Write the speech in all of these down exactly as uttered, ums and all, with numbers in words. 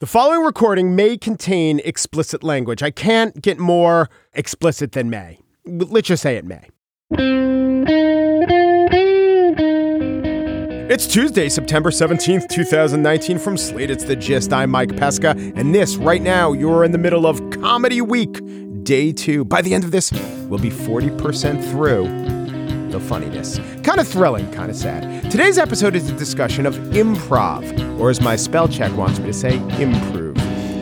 The following recording may contain explicit language. I can't get more explicit than may. Let's just say it may. It's Tuesday, September seventeenth, twenty nineteen. From Slate, it's The Gist. I'm Mike Pesca. And this, right now, you're in the middle of Comedy Week, Day two. By the end of this, we'll be forty percent through the funniness. Kind of thrilling, kind of sad. Today's episode is a discussion of improv, or as my spell check wants me to say, improve.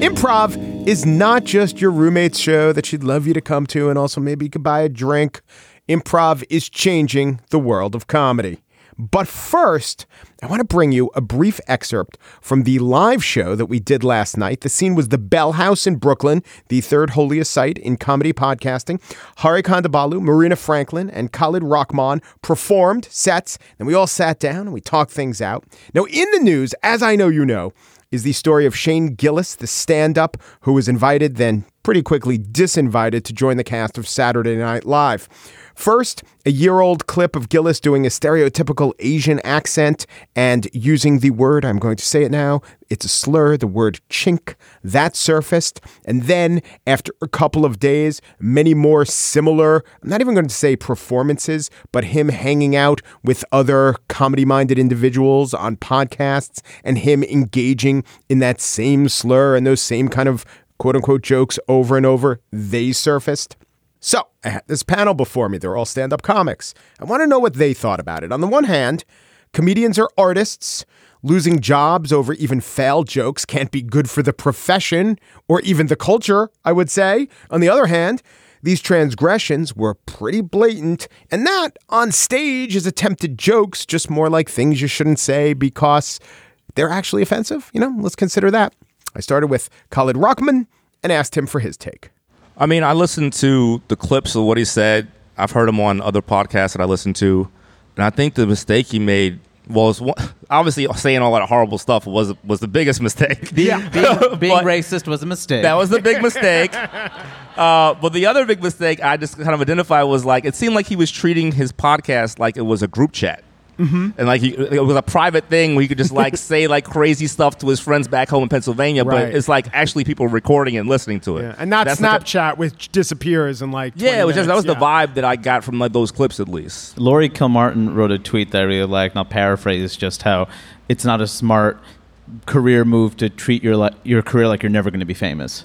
Improv is not just your roommate's show that she'd love you to come to, and also maybe you could buy a drink. Improv is changing the world of comedy. But first, I want to bring you a brief excerpt from the live show that we did last night. The scene was the Bell House in Brooklyn, the third holiest site in comedy podcasting. Hari Kondabolu, Marina Franklin, and Khalid Rahman performed sets, and we all sat down and we talked things out. Now, in the news, as I know you know, is the story of Shane Gillis, the stand-up who was invited, then pretty quickly disinvited to join the cast of Saturday Night Live. First, a year-old clip of Gillis doing a stereotypical Asian accent and using the word, I'm going to say it now, it's a slur, the word chink, that surfaced. And then, after a couple of days, many more similar, I'm not even going to say performances, but him hanging out with other comedy-minded individuals on podcasts and him engaging in that same slur and those same kind of quote-unquote jokes over and over, they surfaced. So, I had this panel before me. They're all stand-up comics. I want to know what they thought about it. On the one hand, comedians are artists. Losing jobs over even failed jokes can't be good for the profession or even the culture, I would say. On the other hand, these transgressions were pretty blatant, and that, on stage, is attempted jokes, just more like things you shouldn't say because they're actually offensive. You know, let's consider that. I started with Khalid Rahman and asked him for his take. I mean, I listened to the clips of what he said. I've heard him on other podcasts that I listened to. And I think the mistake he made was one, obviously saying all that horrible stuff was was the biggest mistake. Being, being, being racist was a mistake. That was the big mistake. Uh, but the other big mistake I just kind of identified was like, it seemed like he was treating his podcast like it was a group chat. Mm-hmm. And like he, it was a private thing where he could just like say like crazy stuff to his friends back home in Pennsylvania, right. But it's like actually people recording and listening to it. Yeah. And not That's Snapchat, like a, which disappears in like yeah, it was just, that was yeah. the vibe that I got from like those clips at least. Laurie Kilmartin wrote a tweet that I really liked, and I'll paraphrase just how it's not a smart career move to treat your li- your career like you're never going to be famous.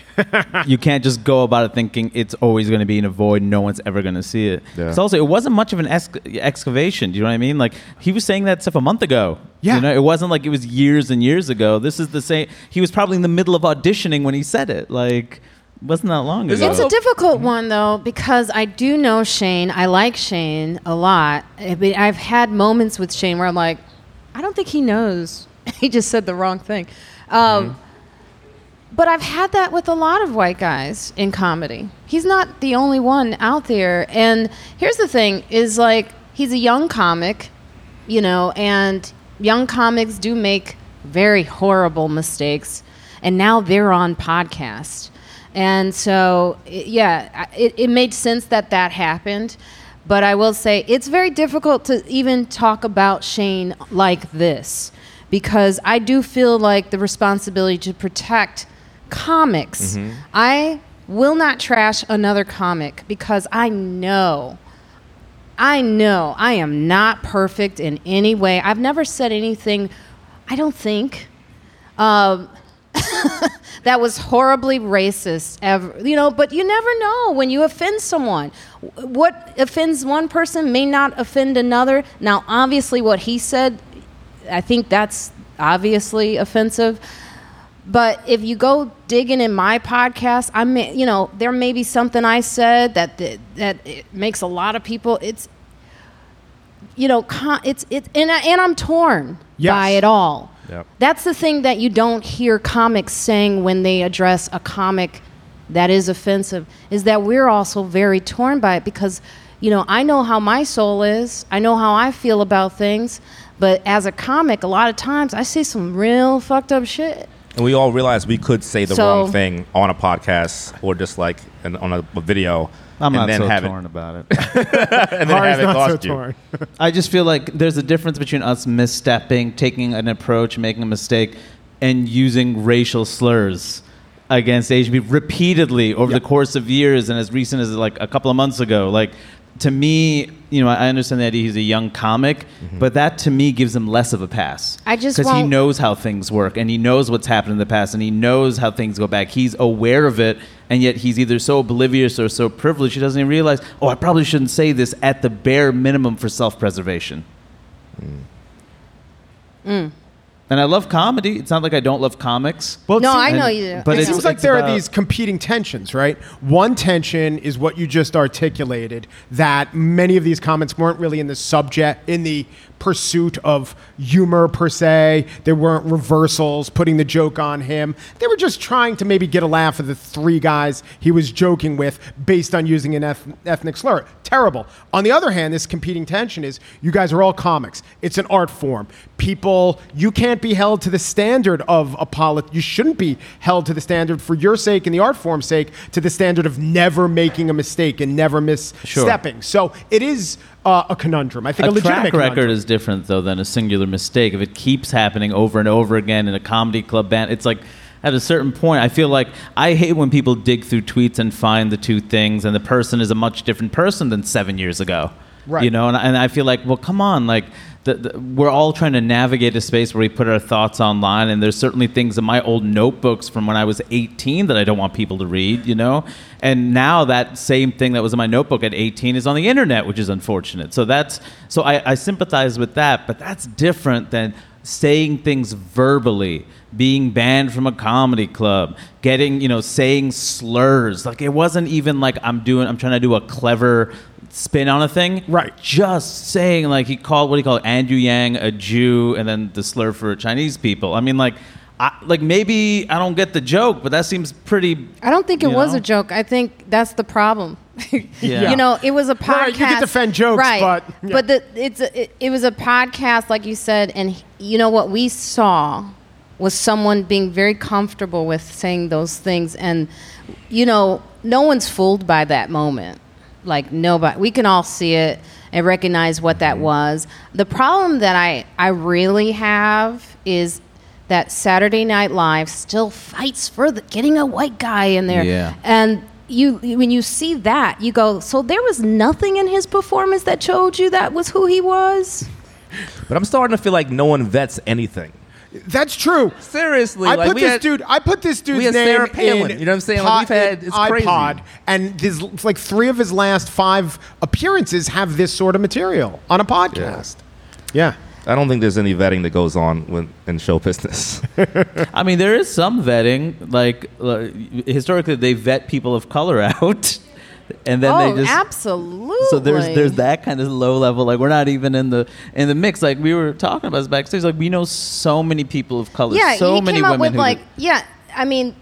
You can't just go about it thinking it's always going to be in a void. No one's ever going to see it. Yeah. So also, it wasn't much of an ex- excavation. Do you know what I mean? Like he was saying that stuff a month ago. Yeah. You know, it wasn't like it was years and years ago. This is the same. He was probably in the middle of auditioning when he said it. Like, wasn't that long ago? It's a difficult one though, because I do know Shane. I like Shane a lot. I've had moments with Shane where I'm like, I don't think he knows. He just said the wrong thing. Um, mm-hmm. But I've had that with a lot of white guys in comedy. He's not the only one out there. And here's the thing, is like, he's a young comic, you know, and young comics do make very horrible mistakes. And now they're on podcasts. And so, yeah, it, it made sense that that happened. But I will say, it's very difficult to even talk about Shane like this, because I do feel like the responsibility to protect comics. Mm-hmm. I will not trash another comic because I know, I know I am not perfect in any way. I've never said anything, I don't think, um, that was horribly racist ever, you know, but you never know when you offend someone. What offends one person may not offend another. Now, obviously what he said, I think that's obviously offensive. But if you go digging in my podcast, I may, you know, there may be something I said that that, that it makes a lot of people. It's, you know, it's it, and I, and I'm torn yes. by it all. Yep. That's the thing that you don't hear comics saying when they address a comic that is offensive, is that we're also very torn by it because, you know, I know how my soul is. I know how I feel about things. But as a comic, a lot of times I see some real fucked up shit. And we all realize we could say the so, wrong thing on a podcast or just like an, on a, a video. I'm and not then so have torn it, about it. and then have it cost so you. Torn. I just feel like there's a difference between us misstepping, taking an approach, making a mistake, and using racial slurs against Asian people repeatedly over Yep. the course of years, and as recent as like a couple of months ago. Like, to me, you know, I understand that he's a young comic, Mm-hmm. but that to me gives him less of a pass. I just because he won't- knows how things work, and he knows what's happened in the past, and he knows how things go back. He's aware of it, and yet he's either so oblivious or so privileged he doesn't even realize, oh, I probably shouldn't say this at the bare minimum for self-preservation. Mm. And I love comedy. It's not like I don't love comics. Well, it No, seems- I know and- you do. but it it's- seems like it's there about- are these competing tensions, right? One tension is what you just articulated, that many of these comments weren't really in the subject, in the pursuit of humor per se. There weren't reversals, putting the joke on him. They were just trying to maybe get a laugh of the three guys he was joking with based on using an eth- ethnic slur. Terrible. On the other hand, this competing tension is you guys are all comics. It's an art form. People, you can't be held to the standard of a polit. You shouldn't be held to the standard, for your sake and the art form's sake, to the standard of never making a mistake and never misstepping. So it is uh, a conundrum. I think a, A legitimate track record conundrum. is different, though, than a singular mistake. If it keeps happening over and over again in a comedy club band, it's like at a certain point, I feel like I hate when people dig through tweets and find the two things, and the person is a much different person than seven years ago. Right. You know, and, and I feel like, well, come on, like the, the, we're all trying to navigate a space where we put our thoughts online, and there's certainly things in my old notebooks from when I was eighteen that I don't want people to read, you know? And now that same thing that was in my notebook at eighteen is on the internet, which is unfortunate. So that's so I, I sympathize with that, but that's different than saying things verbally, being banned from a comedy club, getting, you know, saying slurs. Like, it wasn't even like I'm doing, I'm trying to do a clever spin on a thing. Right. Just saying, like, he called, what do you call it, Andrew Yang a Jew, and then the slur for Chinese people. I mean, like, I, like maybe I don't get the joke, but that seems pretty. I don't think it you was know? a joke. I think that's the problem. Yeah. You know, it was a podcast. Right, you can defend jokes, right? but- yeah. But the, it's a, it, it was a podcast, like you said, and you know what we saw was someone being very comfortable with saying those things, and you know, no one's fooled by that moment. Like, nobody. We can all see it and recognize what that was. The problem that I I really have is that Saturday Night Live still fights for the, getting a white guy in there. Yeah. And you, when you see that, you go, so there was nothing in his performance that showed you that was who he was? But I'm starting to feel like no one vets anything. That's true. Seriously, I like put we this had- dude. I put this dude's we had name Sarah Palin, in you know what I'm saying? Like, pod- we've had- it's in crazy. iPod, and his like three of his last five appearances have this sort of material on a podcast. Yeah. I don't think there's any vetting that goes on when, in show business. I mean, there is some vetting. Like, uh, historically, they vet people of color out. And then Oh, they just absolutely. So there's there's that kind of low level. Like, we're not even in the in the mix. Like, we were talking about this backstage. Like, we know so many people of color. Yeah, so he many came up women with who like, yeah, I mean,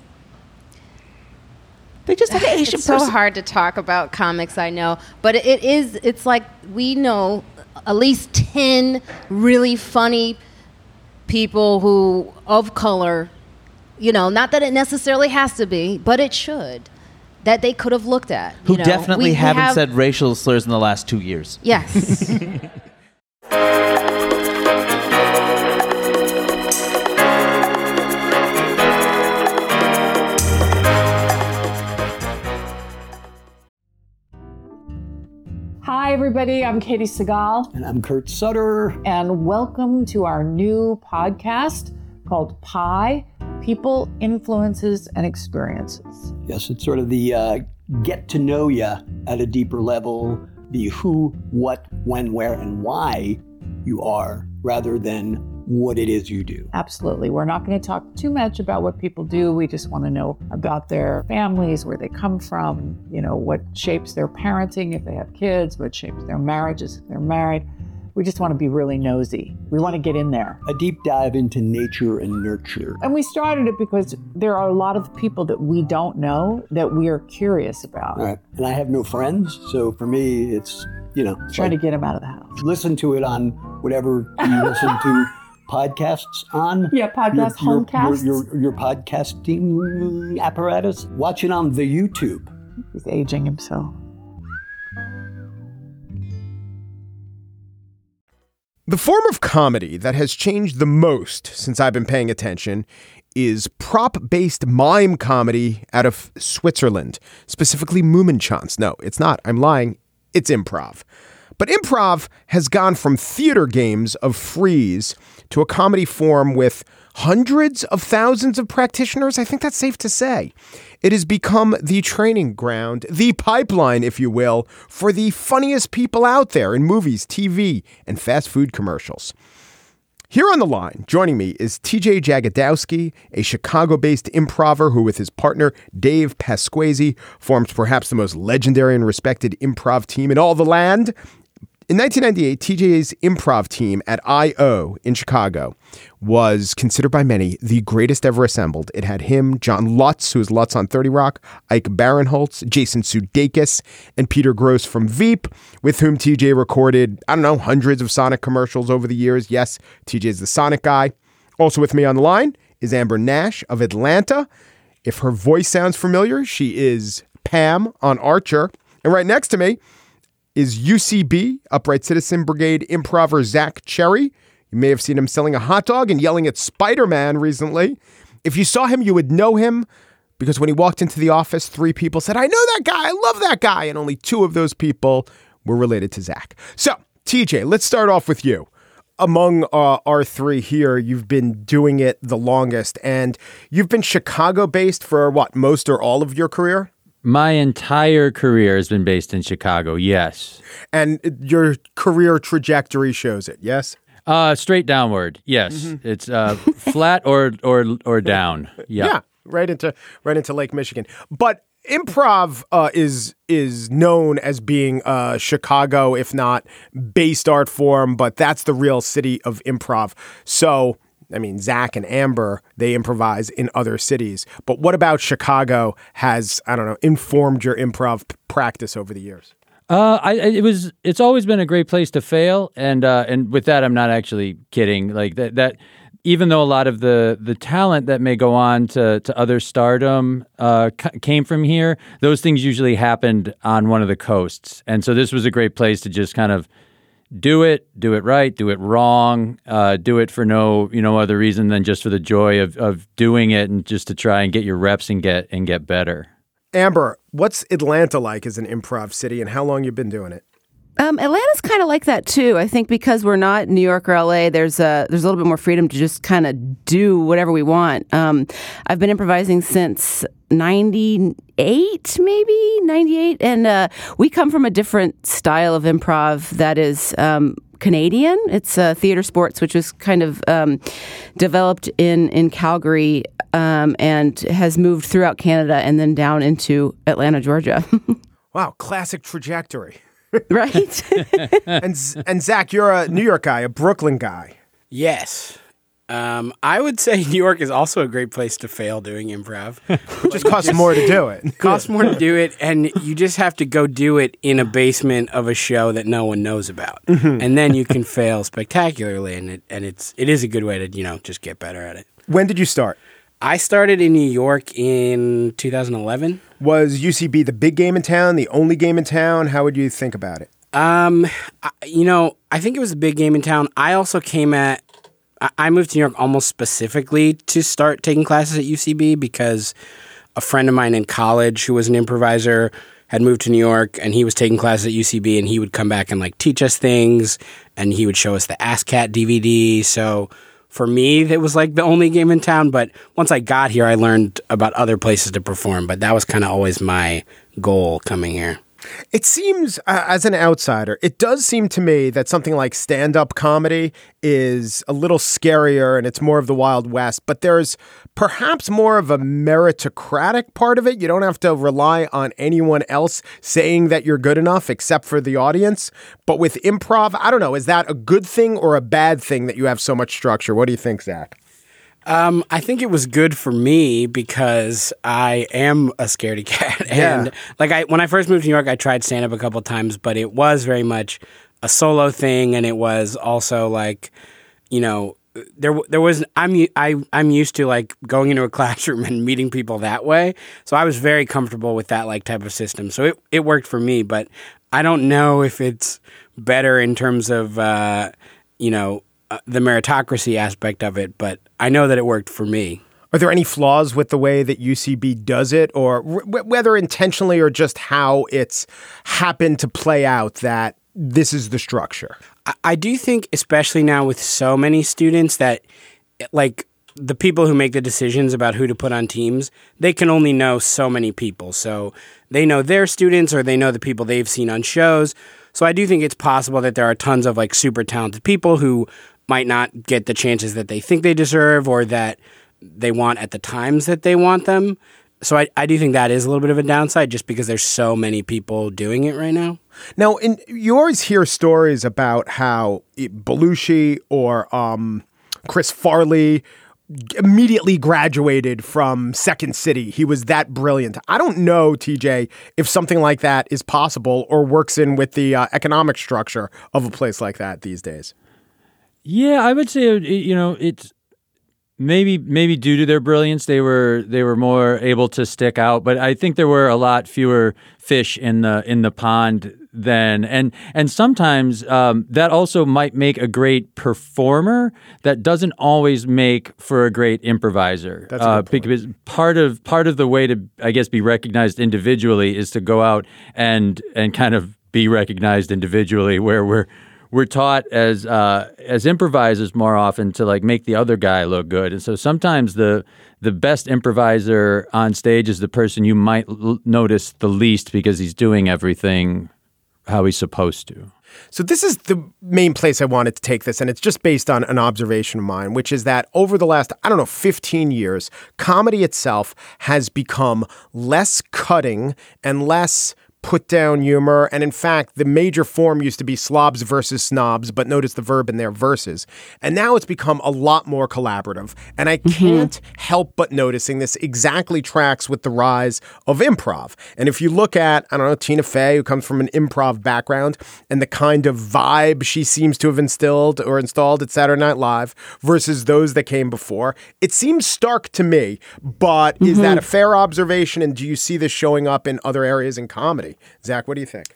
they just have an Asian it's so person. hard to talk about comics, I know, but it is. It's like we know at least ten really funny people who of color. You know, not that it necessarily has to be, but it should. That they could have looked at. Who you know. definitely We- we haven't have- said racial slurs in the last two years. Yes. Hi, everybody. I'm Katie Segal, And I'm Kurt Sutter. and welcome to our new podcast called Pi People, Influences, and Experiences. Yes, it's sort of the uh, get to know you at a deeper level, the who, what, when, where, and why you are, rather than what it is you do. Absolutely. We're not going to talk too much about what people do. We just want to know about their families, where they come from, you know, what shapes their parenting if they have kids, what shapes their marriages if they're married. We just want to be really nosy. We want to get in there. A deep dive into nature and nurture. And we started it because there are a lot of people that we don't know that we are curious about. All right. And I have no friends, so for me, it's, you know, it's Trying like, to get them out of the house. listen to it on whatever you listen to podcasts on. Yeah, podcast, your, your, homecasts. Your, your, your podcasting apparatus. Watch it on the YouTube. He's aging himself. The form of comedy that has changed the most since I've been paying attention is prop-based mime comedy out of Switzerland, specifically Mummenschanz. No, it's not. I'm lying. It's improv. But improv has gone from theater games of freeze to a comedy form with hundreds of thousands of practitioners. I think that's safe to say. It has become the training ground, the pipeline, if you will, for the funniest people out there in movies, T V, and fast food commercials. Here on the line, joining me is T J Jagodowski, a Chicago-based improver who, with his partner Dave Pasquesi, forms perhaps the most legendary and respected improv team in all the land. In nineteen ninety-eight, T J's improv team at I O in Chicago was considered by many the greatest ever assembled. It had him, John Lutz, who was Lutz on thirty Rock, Ike Barinholtz, Jason Sudeikis, and Peter Gross from Veep, with whom T J recorded, I don't know, hundreds of Sonic commercials over the years. Yes, T J's the Sonic guy. Also with me on the line is Amber Nash of Atlanta. If her voice sounds familiar, she is Pam on Archer. And right next to me is U C B, Upright Citizen Brigade improver Zach Cherry. You may have seen him selling a hot dog and yelling at Spider-Man recently. If you saw him, you would know him because when he walked into the office, three people said, I know that guy, I love that guy. And only two of those people were related to Zach. So, T J, let's start off with you. Among uh, our three here, you've been doing it the longest, and you've been Chicago-based for what, most or all of your career? My entire career has been based in Chicago, yes. And your career trajectory shows it, yes? Uh, straight downward, yes. Mm-hmm. It's uh, flat or or or down. Yep. Yeah, right into right into Lake Michigan. But improv uh, is is known as being uh, Chicago, if not based art form, but that's the real city of improv. So, I mean, Zach and Amber, they improvise in other cities. But what about Chicago has, I don't know, informed your improv p- practice over the years? Uh, I it was it's always been a great place to fail, and uh, and with that, I'm not actually kidding. Like that that even though a lot of the the talent that may go on to to other stardom uh, c- came from here, those things usually happened on one of the coasts, and so this was a great place to just kind of do it, do it right, do it wrong, uh, do it for no, you know, other reason than just for the joy of, of doing it and just to try and get your reps and get and get better. Amber, what's Atlanta like as an improv city, and how long you been doing it? Um, Atlanta's kind of like that too. I think because we're not New York or L A, there's a there's a little bit more freedom to just kind of do whatever we want. Um, I've been improvising since ninety-eight, maybe ninety-eight, and uh, we come from a different style of improv that is um, Canadian. It's uh, theater sports, which was kind of um, developed in in Calgary um, and has moved throughout Canada and then down into Atlanta, Georgia. Wow, classic trajectory. Right? and and Zach, you're a New York guy, a Brooklyn guy. Yes. Um, I would say New York is also a great place to fail doing improv. It just costs more to do it. It costs more to do it, and you just have to go do it in a basement of a show that no one knows about. Mm-hmm. And then you can fail spectacularly, and it and it's it is a good way to, you know, just get better at it. When did you start? I started in New York in two thousand eleven. Was U C B the big game in town, the only game in town? How would you think about it? Um, I, you know, I think it was a big game in town. I also came at, I, I moved to New York almost specifically to start taking classes at U C B because a friend of mine in college who was an improviser had moved to New York, and he was taking classes at U C B, and he would come back and like teach us things, and he would show us the ASCAT D V D. So for me, it was like the only game in town. But once I got here, I learned about other places to perform. But that was kind of always my goal coming here. It seems, uh, as an outsider, it does seem to me that something like stand-up comedy is a little scarier and it's more of the Wild West, but there's perhaps more of a meritocratic part of it. You don't have to rely on anyone else saying that you're good enough except for the audience. But with improv, I don't know, is that a good thing or a bad thing that you have so much structure? What do you think, Zach? Um, I think it was good for me because I am a scaredy cat. And yeah. like I, when I first moved to New York, I tried stand up a couple of times, but it was very much a solo thing. And it was also like, you know, there, there was, I'm, I, I'm used to like going into a classroom and meeting people that way. So I was very comfortable with that like type of system. So it, it worked for me, but I don't know if it's better in terms of, uh, you know, uh, the meritocracy aspect of it, but I know that it worked for me. Are there any flaws with the way that U C B does it, or w- whether intentionally or just how it's happened to play out that this is the structure? I, I do think, especially now with so many students, that like the people who make the decisions about who to put on teams, they can only know so many people. So they know their students or they know the people they've seen on shows. So I do think it's possible that there are tons of like super talented people who might not get the chances that they think they deserve or that they want at the times that they want them. So I, I do think that is a little bit of a downside just because there's so many people doing it right now. Now, in, you always hear stories about how Belushi or um, Chris Farley immediately graduated from Second City. He was that brilliant. I don't know, T J, if something like that is possible or works in with the uh, economic structure of a place like that these days. Yeah, I would say, you know, it's maybe maybe due to their brilliance, they were they were more able to stick out. But I think there were a lot fewer fish in the in the pond then, and and sometimes um, that also might make a great performer. That doesn't always make for a great improviser. That's a good point. Because part of part of the way to, I guess, be recognized individually is to go out and and kind of be recognized individually, where we're. We're taught as uh, as improvisers more often to like make the other guy look good, and so sometimes the the best improviser on stage is the person you might l- notice the least because he's doing everything how he's supposed to. So this is the main place I wanted to take this, and it's just based on an observation of mine, which is that over the last, I don't know, fifteen years, comedy itself has become less cutting and less put down humor. And in fact, the major form used to be slobs versus snobs, but notice the verb in there, versus. And now it's become a lot more collaborative. And I can't mm-hmm. help but noticing this exactly tracks with the rise of improv. And if you look at, I don't know, Tina Fey, who comes from an improv background, and the kind of vibe she seems to have instilled or installed at Saturday Night Live versus those that came before, it seems stark to me. But mm-hmm. is that a fair observation? And do you see this showing up in other areas in comedy? Zach, what do you think?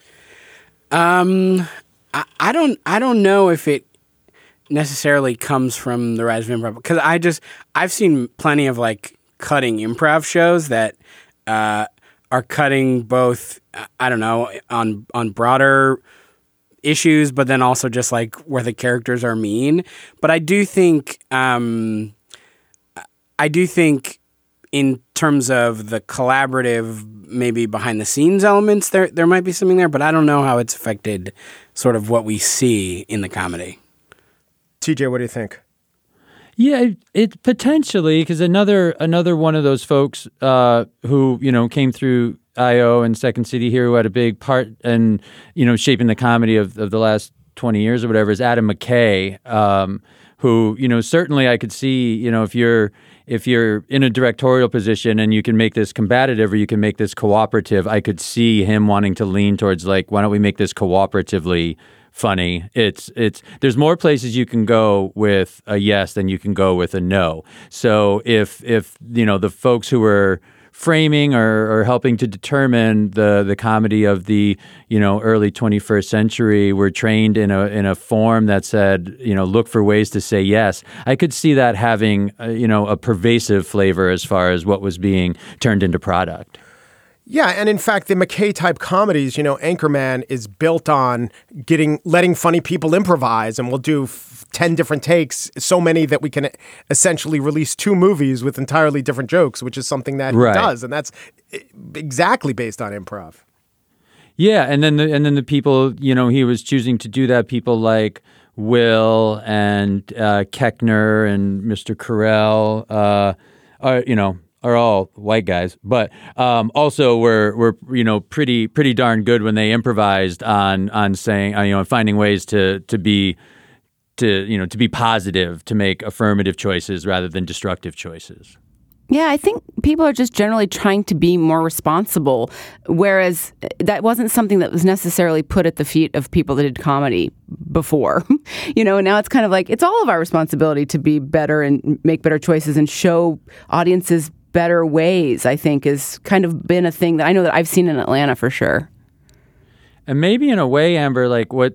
Um, I, I don't. I don't know if it necessarily comes from the rise of improv because I just I've seen plenty of like cutting improv shows that uh, are cutting both. I don't know on on broader issues, but then also just like where the characters are mean. But I do think. Um, I do think. In terms of the collaborative, maybe behind the scenes elements, there there might be something there, but I don't know how it's affected sort of what we see in the comedy. T J, what do you think? Yeah, it, it potentially, because another another one of those folks uh, who, you know, came through I O and Second City here who had a big part in, you know, shaping the comedy of, of the last twenty years or whatever is Adam McKay, um, who, you know, certainly I could see, you know, if you're if you're in a directorial position and you can make this combative or you can make this cooperative, I could see him wanting to lean towards like, why don't we make this cooperatively funny? It's it's there's more places you can go with a yes than you can go with a no. So if if you know the folks who were framing or, or helping to determine the the comedy of the you know early twenty-first century were trained in a in a form that said you know look for ways to say yes, I could see that having uh, you know a pervasive flavor as far as what was being turned into product. Yeah, and in fact, the McKay type comedies, you know, Anchorman is built on getting letting funny people improvise, and we'll do f- ten different takes, so many that we can essentially release two movies with entirely different jokes, which is something that right. he does, and that's exactly based on improv. Yeah, and then the, and then the people, you know, he was choosing to do that. People like Will and uh, Keckner and Mister Carell, uh, are you know. are all white guys, but um, also were were you know pretty pretty darn good when they improvised on on saying uh, you know finding ways to to be to you know to be positive, to make affirmative choices rather than destructive choices. Yeah, I think people are just generally trying to be more responsible, whereas that wasn't something that was necessarily put at the feet of people that did comedy before. You know, and now it's kind of like it's all of our responsibility to be better and make better choices and show audiences better ways, I think, has kind of been a thing that I know that I've seen in Atlanta for sure. And maybe in a way, Amber, like what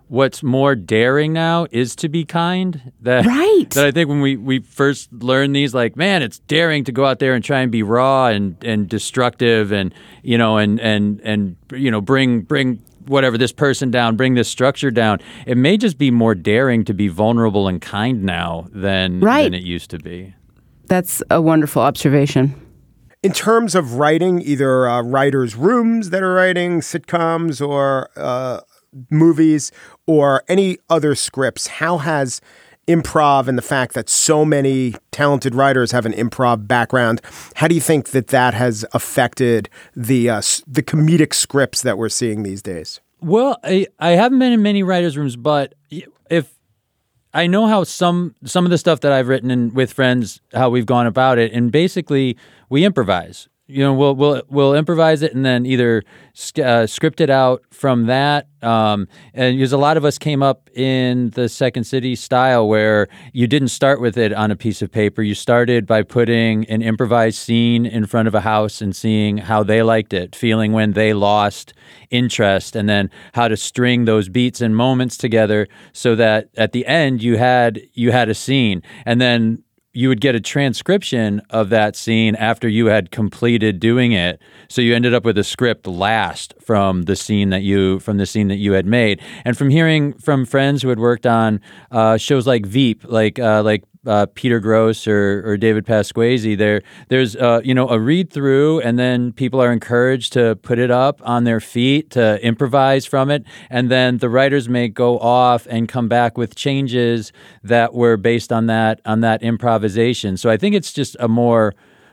what's more daring now is to be kind. That, Right. That I think when we, we first learned these, like, man, it's daring to go out there and try and be raw and, and destructive and, you know, and, and, and, you know, bring, bring whatever, this person down, bring this structure down. It may just be more daring to be vulnerable and kind now than, Right. than it used to be. That's a wonderful observation. In terms of writing, either uh, writers' rooms that are writing sitcoms or uh, movies or any other scripts, how has improv and the fact that so many talented writers have an improv background, how do you think that that has affected the uh, the comedic scripts that we're seeing these days? Well, I, I haven't been in many writers' rooms, but if I know how some some of the stuff that I've written and with friends, how we've gone about it, and basically we improvise. You know, we'll we'll we'll improvise it and then either uh, script it out from that. Um, and because a lot of us came up in the Second City style, where you didn't start with it on a piece of paper. You started by putting an improvised scene in front of a house and seeing how they liked it, feeling when they lost interest, and then how to string those beats and moments together so that at the end you had you had a scene, and then you would get a transcription of that scene after you had completed doing it. So you ended up with a script last from the scene that you from the scene that you had made. And from hearing from friends who had worked on uh, shows like Veep, like uh, like uh, Peter Gross or, or David Pasquesi, there there's uh, you know a read through, and then people are encouraged to put it up on their feet to improvise from it, and then the writers may go off and come back with changes that were based on that on that improvisation. So I think it's just a more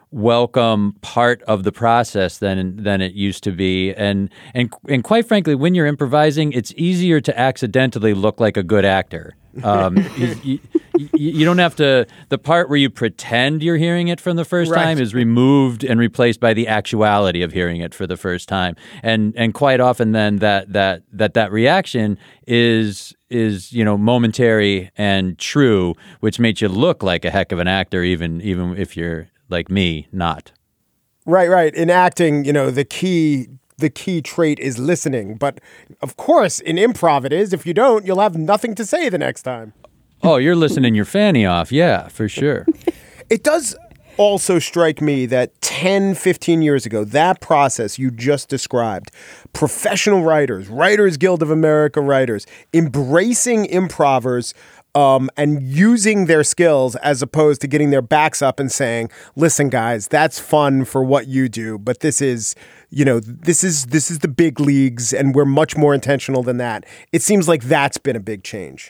welcome part of the process than than it used to be, and and and quite frankly, when you're improvising, it's easier to accidentally look like a good actor. Um, you, you, you, you don't have to. The part where you pretend you're hearing it from the first Right. time is removed and replaced by the actuality of hearing it for the first time, and and quite often then that that that that reaction is is you know momentary and true, which makes you look like a heck of an actor, even even if you're like me, not. Right, right. In acting, you know, the key the key trait is listening. But of course, in improv it is. If you don't, you'll have nothing to say the next time. Oh, you're listening your fanny off. Yeah, for sure. It does also strike me that ten, fifteen years ago, that process you just described, professional writers, Writers Guild of America writers, embracing improvers Um, and using their skills as opposed to getting their backs up and saying, listen, guys, that's fun for what you do, but this is, you know, this is this is the big leagues, and we're much more intentional than that. It seems like that's been a big change.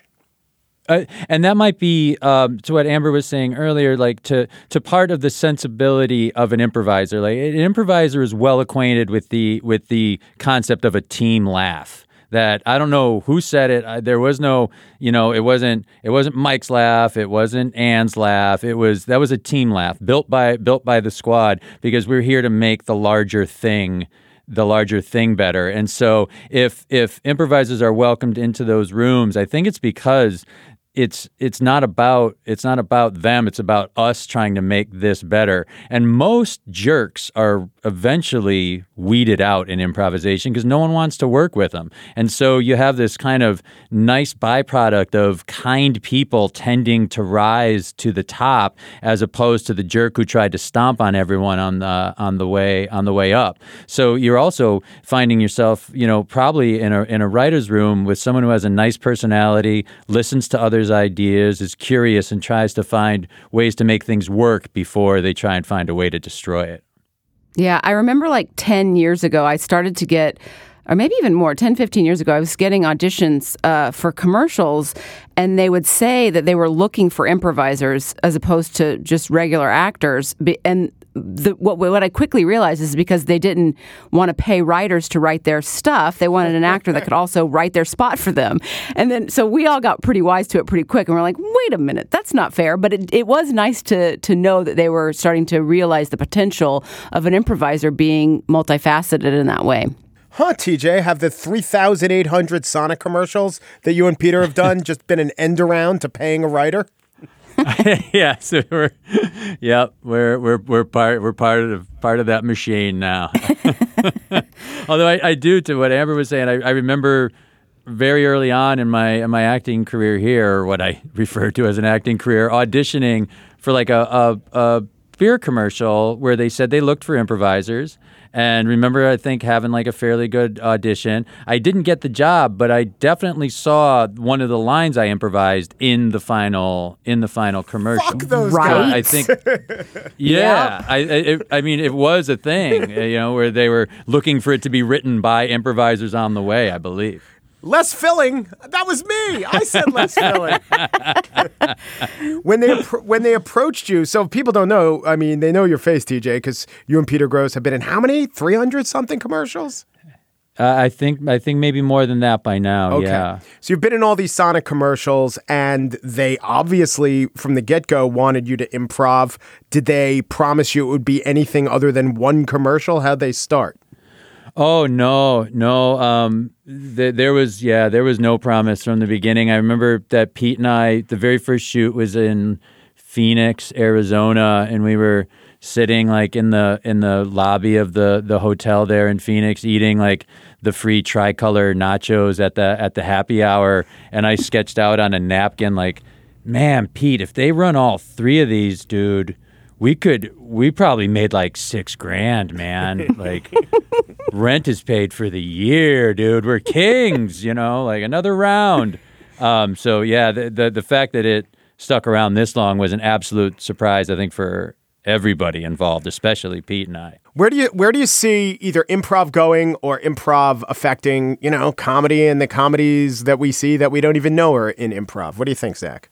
Uh, and that might be um, to what Amber was saying earlier, like to to part of the sensibility of an improviser. Like an improviser is well acquainted with the with the concept of a team laugh. That I don't know who said it. I, there was no, you know, it wasn't it wasn't Mike's laugh. It wasn't Ann's laugh. It was that was a team laugh built by built by the squad, because we're here to make the larger thing the larger thing better. And so if if improvisers are welcomed into those rooms, I think it's because it's it's not about it's not about them. It's about us trying to make this better. And most jerks are eventually weeded out in improvisation because no one wants to work with them. And so you have this kind of nice byproduct of kind people tending to rise to the top, as opposed to the jerk who tried to stomp on everyone on the on the way on the way up. So you're also finding yourself, you know, probably in a in a writer's room with someone who has a nice personality, listens to others' ideas, is curious, and tries to find ways to make things work before they try and find a way to destroy it. Yeah, I remember like ten years ago, I started to get, or maybe even more, ten, fifteen years ago, I was getting auditions uh, for commercials, and they would say that they were looking for improvisers as opposed to just regular actors. And the, what, what I quickly realized is because they didn't want to pay writers to write their stuff. They wanted an actor that could also write their spot for them. And then, so we all got pretty wise to it pretty quick. And we're like, wait a minute, that's not fair. But it, it was nice to to know that they were starting to realize the potential of an improviser being multifaceted in that way. Huh, T J, have the three thousand eight hundred Sonic commercials that you and Peter have done just been an end around to paying a writer? Yeah, so we're, yep, we're we're we're part we're part of part of that machine now. Although I, I do, to what Amber was saying, I, I remember very early on in my in my acting career here, or what I refer to as an acting career, auditioning for like a, a, a beer commercial where they said they looked for improvisers. And remember, I think, having like a fairly good audition. I didn't get the job, but I definitely saw one of the lines I improvised in the final in the final commercial. Fuck those Right. guys. I think, yeah, I, I, it, I mean, it was a thing, you know, where they were looking for it to be written by improvisers on the way, I believe. Less filling. That was me. I said less filling. when they appro- when they approached you, so people don't know. I mean, they know your face, T J, because you and Peter Grosz have been in how many? three hundred something commercials? Uh, I think I think maybe more than that by now. Okay. Yeah. So you've been in all these Sonic commercials, and they obviously, from the get-go, wanted you to improv. Did they promise you it would be anything other than one commercial? How'd they start? Oh no, no. Um, th- there was yeah, there was no promise from the beginning. I remember that Pete and I, the very first shoot was in Phoenix, Arizona, and we were sitting like in the in the lobby of the the hotel there in Phoenix, eating like the free tricolor nachos at the at the happy hour. And I sketched out on a napkin like, man, Pete, if they run all three of these, dude, we could we probably made like six grand, man. Like rent is paid for the year, dude. We're kings, you know, like another round. Um, so yeah, the, the the fact that it stuck around this long was an absolute surprise, I think, for everybody involved, especially Pete and I. Where do you where do you see either improv going or improv affecting, you know, comedy and the comedies that we see that we don't even know are in improv? What do you think, Zach?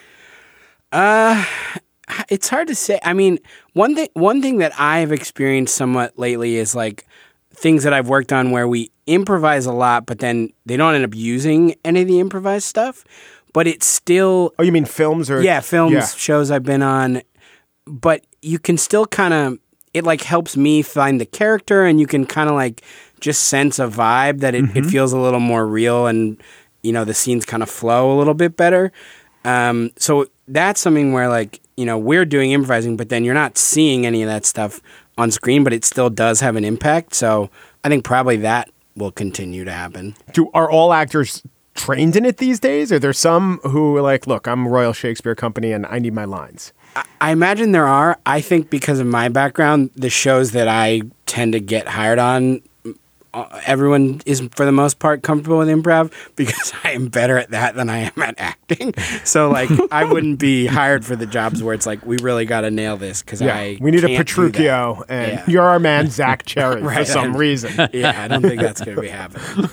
Uh, it's hard to say. I mean, one thing one thing that I've experienced somewhat lately is like things that I've worked on where we improvise a lot, but then they don't end up using any of the improvised stuff. But it's still Oh, you mean films or yeah, films, Yeah. shows I've been on. But you can still kind of it like helps me find the character, and you can kind of like just sense a vibe that it, Mm-hmm. it feels a little more real, and you know the scenes kind of flow a little bit better. Um, so that's something where like you know we're doing improvising, but then you're not seeing any of that stuff on screen, but it still does have an impact. So I think probably that will continue to happen. Do are all actors trained in it these days? Are there some who are like, look, I'm Royal Shakespeare Company and I need my lines? I, I imagine there are. I think because of my background, the shows that I tend to get hired on, uh, everyone is for the most part comfortable with improv because I am better at that than I am at acting. So like I wouldn't be hired for the jobs where it's like we really got to nail this because I we need a can't do that. Petruchio, and Yeah. you're our man, Zach Cherry, for Right. some reason. Yeah, I don't think that's going to be happening.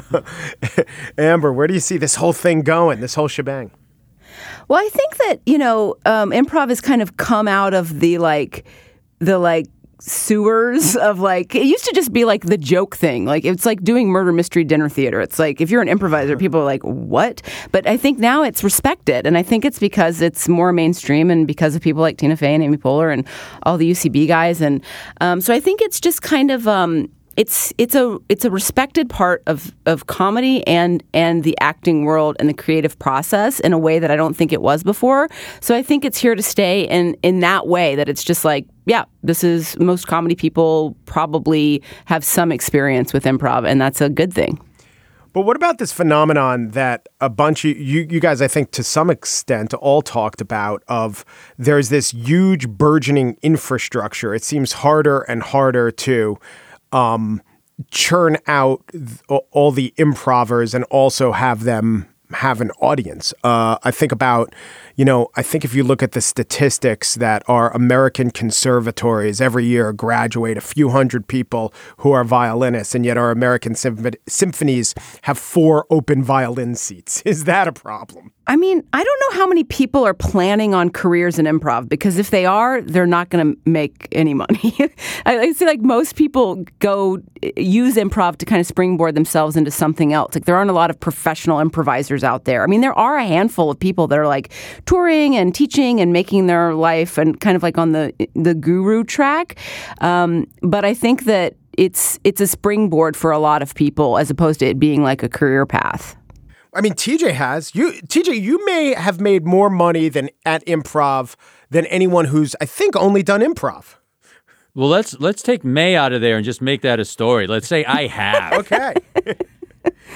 Amber, where do you see this whole thing going, this whole shebang? Well, I think that, you know, um, improv has kind of come out of the like, the like sewers of like, it used to just be like the joke thing. Like, it's like doing murder mystery dinner theater. It's like, if you're an improviser, people are like, what? But I think now it's respected. And I think it's because it's more mainstream and because of people like Tina Fey and Amy Poehler and all the U C B guys. And um, so I think it's just kind of, um, It's it's a it's a respected part of, of comedy and and the acting world and the creative process in a way that I don't think it was before. So I think it's here to stay in, in that way, that it's just like, yeah, this is most comedy people probably have some experience with improv, and that's a good thing. But what about this phenomenon that a bunch of you, you guys, I think to some extent, all talked about of there's this huge burgeoning infrastructure. It seems harder and harder to Um, churn out th- all the improvers and also have them have an audience. Uh, I think about, you know, I think if you look at the statistics that our American conservatories every year graduate a few hundred people who are violinists, and yet our American symph- symphonies have four open violin seats. Is that a problem? I mean, I don't know how many people are planning on careers in improv, because if they are, they're not going to make any money. I, I feel like most people go use improv to kind of springboard themselves into something else. Like, there aren't a lot of professional improvisers out there. I mean, there are a handful of people that are like touring and teaching and making their life and kind of like on the the guru track. Um, but I think that it's it's a springboard for a lot of people as opposed to it being like a career path. I mean, T J has. You, T J, you may have made more money than at improv than anyone who's, I think, only done improv. Well, let's let's take May out of there and just make that a story. Let's say I have. Okay.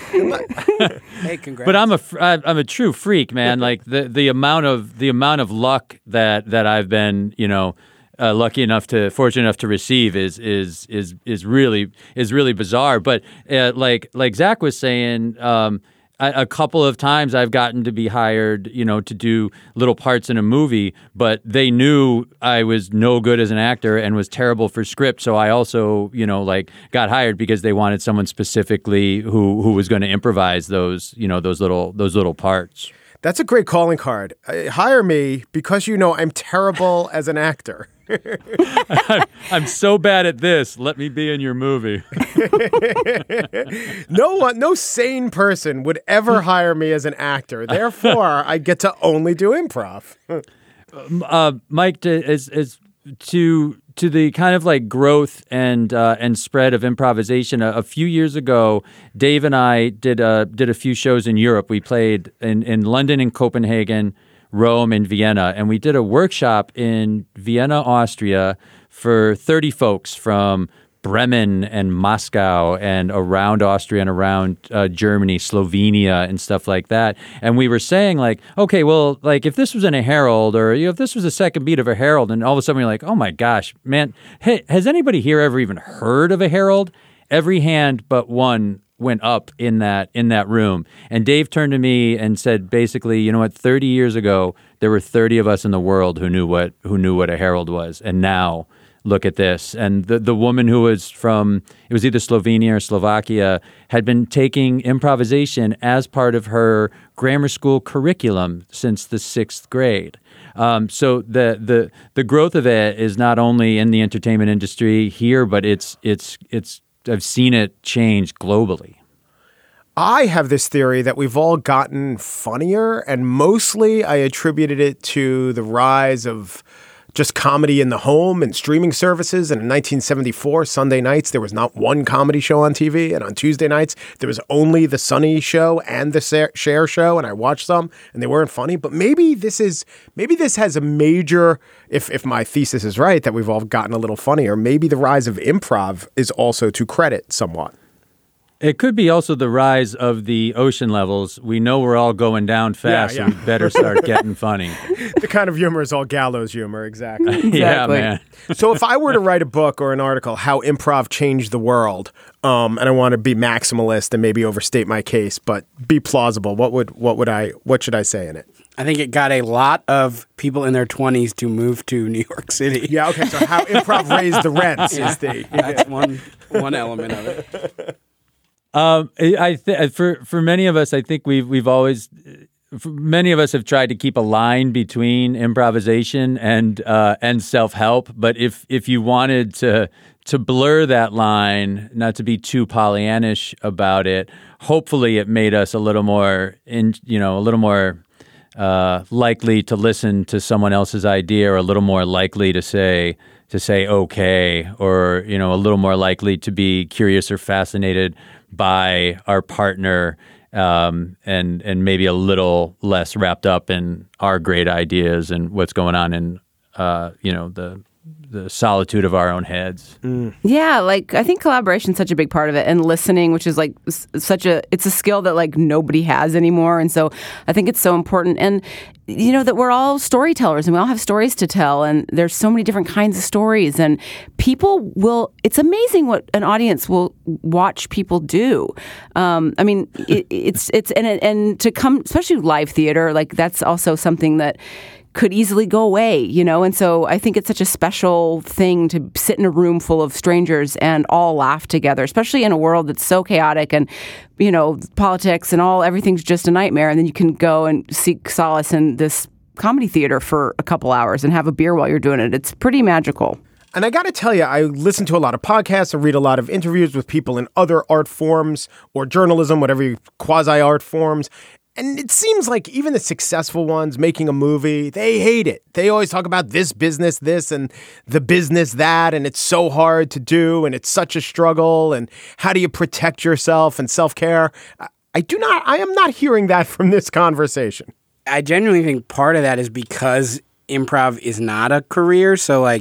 Hey, congrats. But I'm a fr- I- I'm a true freak, man. Like the, the amount of the amount of luck that that I've been, you know, uh, lucky enough to, fortunate enough to receive is is is is really is really bizarre. But uh, like like Zach was saying. Um, A, a couple of times I've gotten to be hired, you know, to do little parts in a movie, but they knew I was no good as an actor and was terrible for script. So I also, you know, like got hired because they wanted someone specifically who who was going to improvise those, you know, those little those little parts. That's a great calling card. Uh, hire me because you know I'm terrible as an actor. I'm so bad at this. Let me be in your movie. No one, no sane person would ever hire me as an actor. Therefore, I get to only do improv. uh, Mike, to, is is to to the kind of like growth and uh, and spread of improvisation. A, a few years ago, Dave and I did a, did a few shows in Europe. We played in, in London and Copenhagen, Rome, and Vienna, and we did a workshop in Vienna, Austria, for thirty folks from Bremen and Moscow and around Austria and around uh, Germany, Slovenia, and stuff like that. And we were saying, like, okay, well, like if this was in a Herald, or you know, if this was a second beat of a Herald, and all of a sudden you're like, oh my gosh, man, hey, has anybody here ever even heard of a Herald? Every hand but one went up in that in that room. And Dave turned to me and said, basically, you know what, thirty years ago, there were thirty of us in the world who knew what who knew what a Herald was. And now look at this. And the, the woman who was from, it was either Slovenia or Slovakia, had been taking improvisation as part of her grammar school curriculum since the sixth grade. Um, so the, the the growth of it is not only in the entertainment industry here, but it's it's it's I've seen it change globally. I have this theory that we've all gotten funnier, and mostly I attributed it to the rise of just comedy in the home and streaming services. And in nineteen seventy-four, Sunday nights, there was not one comedy show on T V. And on Tuesday nights, there was only the Sunny Show and the Cher Show. And I watched some and they weren't funny. But maybe this is, maybe this has a major, if, if my thesis is right, that we've all gotten a little funnier, maybe the rise of improv is also to credit somewhat. It could be also the rise of the ocean levels. We know we're all going down fast, Yeah, so yeah. we better start getting funny. The kind of humor is all gallows humor, exactly. Yeah, man. So if I were to write a book or an article, how improv changed the world, um, and I want to be maximalist and maybe overstate my case, but be plausible, what would what would I what should I say in it? I think it got a lot of people in their twenties to move to New York City. Yeah, okay. So how improv raised the rents is the That's one one element of it. Um, I th- for for many of us, I think we've we've always, for many of us have tried to keep a line between improvisation and uh, and self help. But if if you wanted to to blur that line, not to be too Pollyannish about it, hopefully it made us a little more in you know a little more uh, likely to listen to someone else's idea, or a little more likely to say to say okay, or you know a little more likely to be curious or fascinated by our partner, um, and and maybe a little less wrapped up in our great ideas and what's going on in uh, you know the the solitude of our own heads. Mm. Yeah, like I think collaboration is such a big part of it, and listening, which is like s- such a it's a skill that like nobody has anymore, and so I think it's so important. And you know that we're all storytellers, and we all have stories to tell, and there's so many different kinds of stories, and people will. It's amazing what an audience will watch people do. Um, I mean, it, it's it's and and to come, especially live theater, like that's also something that could easily go away, you know? And so I think it's such a special thing to sit in a room full of strangers and all laugh together, especially in a world that's so chaotic and, you know, politics and all, everything's just a nightmare. And then you can go and seek solace in this comedy theater for a couple hours and have a beer while you're doing it. It's pretty magical. And I got to tell you, I listen to a lot of podcasts. I read a lot of interviews with people in other art forms or journalism, whatever quasi-art forms. And it seems like even the successful ones making a movie, they hate it. They always talk about this business, this, and the business, that, and it's so hard to do, and it's such a struggle, and how do you protect yourself and self-care? I, I do not, I am not hearing that from this conversation. I genuinely think part of that is because improv is not a career. So like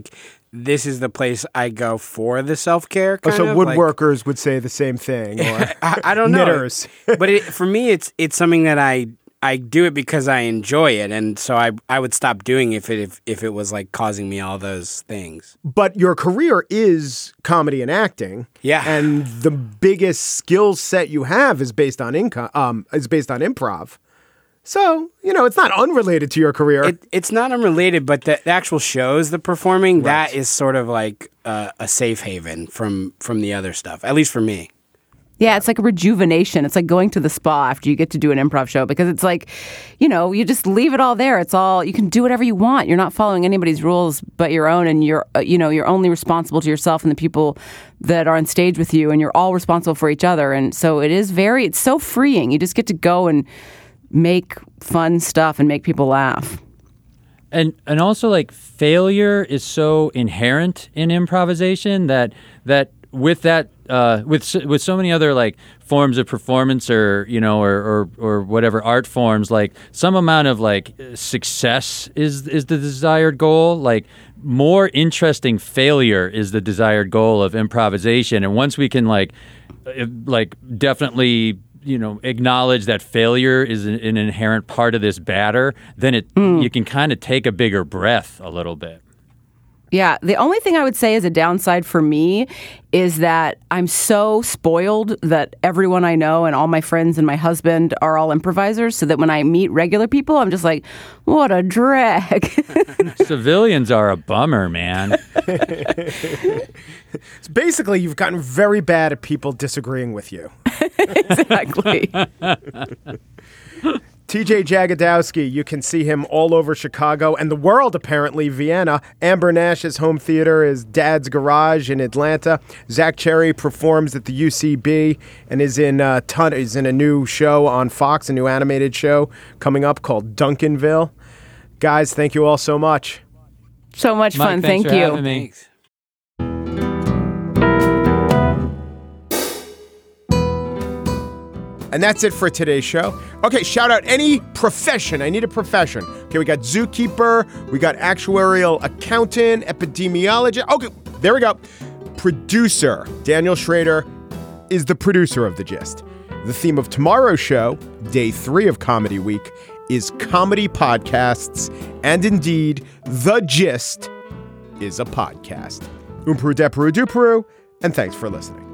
this is the place I go for the self care. Oh, so of, woodworkers like, would say the same thing, or I, I don't know. Knitters. But it, for me, it's it's something that I I do it because I enjoy it, and so I I would stop doing it if it if, if it was like causing me all those things. But your career is comedy and acting, yeah, and the biggest skill set you have is based on income. Um, is based on improv. So, you know, it's not unrelated to your career. It, it's not unrelated, but the, the actual shows, the performing, right. that is sort of like uh, a safe haven from from the other stuff, at least for me. Yeah, it's like a rejuvenation. It's like going to the spa after you get to do an improv show because it's like, you know, you just leave it all there. It's all, you can do whatever you want. You're not following anybody's rules but your own, and you're, uh, you know, you're only responsible to yourself and the people that are on stage with you, and you're all responsible for each other. And so it is very, it's so freeing. You just get to go and make fun stuff and make people laugh. And and also like failure is so inherent in improvisation that that with that uh, with so, with so many other like forms of performance or you know or, or or whatever art forms, like some amount of like success is is the desired goal. Like more interesting failure is the desired goal of improvisation. And once we can like like definitely you know acknowledge that failure is an, an inherent part of this batter, then it mm. you can kind of take a bigger breath a little bit. Yeah, the only thing I would say is a downside for me is that I'm so spoiled that everyone I know and all my friends and my husband are all improvisers, so that when I meet regular people, I'm just like, what a drag. Civilians are a bummer, man. So basically, you've gotten very bad at people disagreeing with you. Exactly. T J Jagodowski, you can see him all over Chicago and the world, apparently, Vienna. Amber Nash's home theater is Dad's Garage in Atlanta. Zach Cherry performs at the U C B and is in, uh, ton- is in a new show on Fox, a new animated show coming up called Duncanville. Guys, thank you all so much. So much Mike, fun. thanks Thank for you. having me. Thanks. And that's it for today's show. Okay, shout out any profession. I need a profession. Okay, we got zookeeper, we got actuarial accountant, epidemiologist. Okay, there we go. Producer. Daniel Schrader is the producer of The Gist. The theme of tomorrow's show, day three of Comedy Week, is comedy podcasts. And indeed, The Gist is a podcast. Umperu deperu duperu, and thanks for listening.